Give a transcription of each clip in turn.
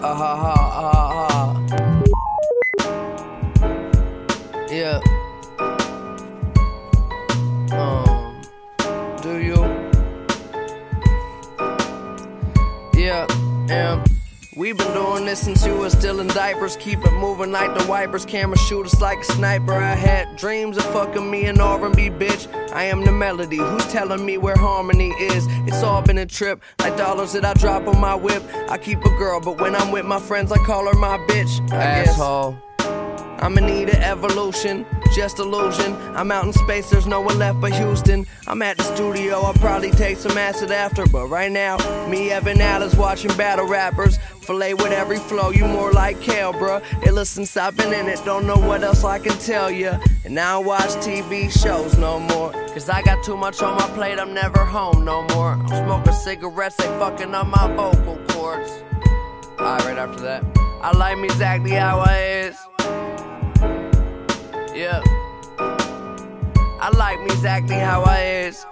Ha ha ha ha. Yeah. Do you? Yeah, we've been doing this since you were still in diapers. Keep it moving like the wipers. Camera shoot us like a sniper. I had dreams of fucking me an R&B bitch. I am the melody. Who's telling me where harmony is? It's all been a trip, like dollars that I drop on my whip. I keep a girl, but when I'm with my friends, I call her my bitch. Asshole. I'm in need of evolution, just illusion. I'm out in space, there's no one left but Houston. I'm at the studio, I'll probably take some acid after. But right now, me, Evan Alice, watching battle rappers. Filet with every flow, you more like kale, bruh. Illa since I've been in it, don't know what else I can tell ya. And I don't watch TV shows no more, cause I got too much on my plate, I'm never home no more. I'm smoking cigarettes, they fucking up my vocal cords. Alright, right after that, I like me exactly how I is. Yeah, I like me exactly how I is.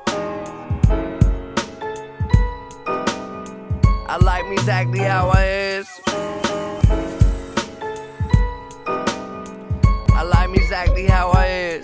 I like me exactly how I is. I like me exactly how I is.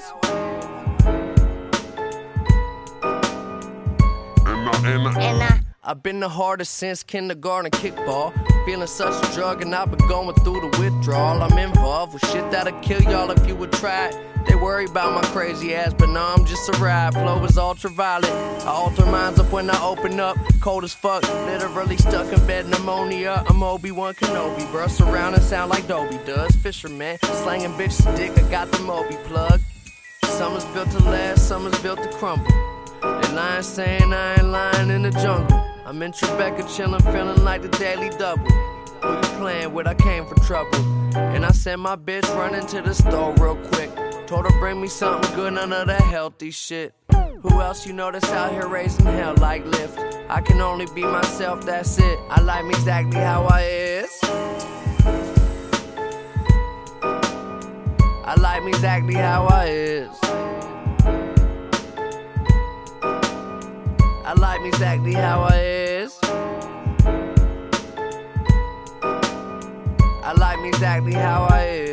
I've been the hardest since kindergarten kickball. Feeling such a drug and I've been going through the withdrawal. I'm involved with shit that'll kill y'all if you would try it. They worry about my crazy ass, but no, I'm just a ride. Flow is ultraviolet. I alter minds up when I open up. Cold as fuck, literally stuck in bed, pneumonia. I'm Obi-Wan Kenobi, bruh. Surround and sound like Dobie does. Fisherman, slanging bitch's dick, I got the Moby plug. Summer's built to last, summer's built to crumble. They lying saying I ain't lying in the jungle. I'm in Tribeca chillin', feeling like the Daily Double. Who you playing with? I came for trouble. And I sent my bitch running to the store real quick. Told her bring me something good, none of that healthy shit. Who else you know that's out here raising hell like Lyft? I can only be myself, that's it. I like me exactly how I is. I like me exactly how I is. I like me exactly how I is. I like me exactly how I is.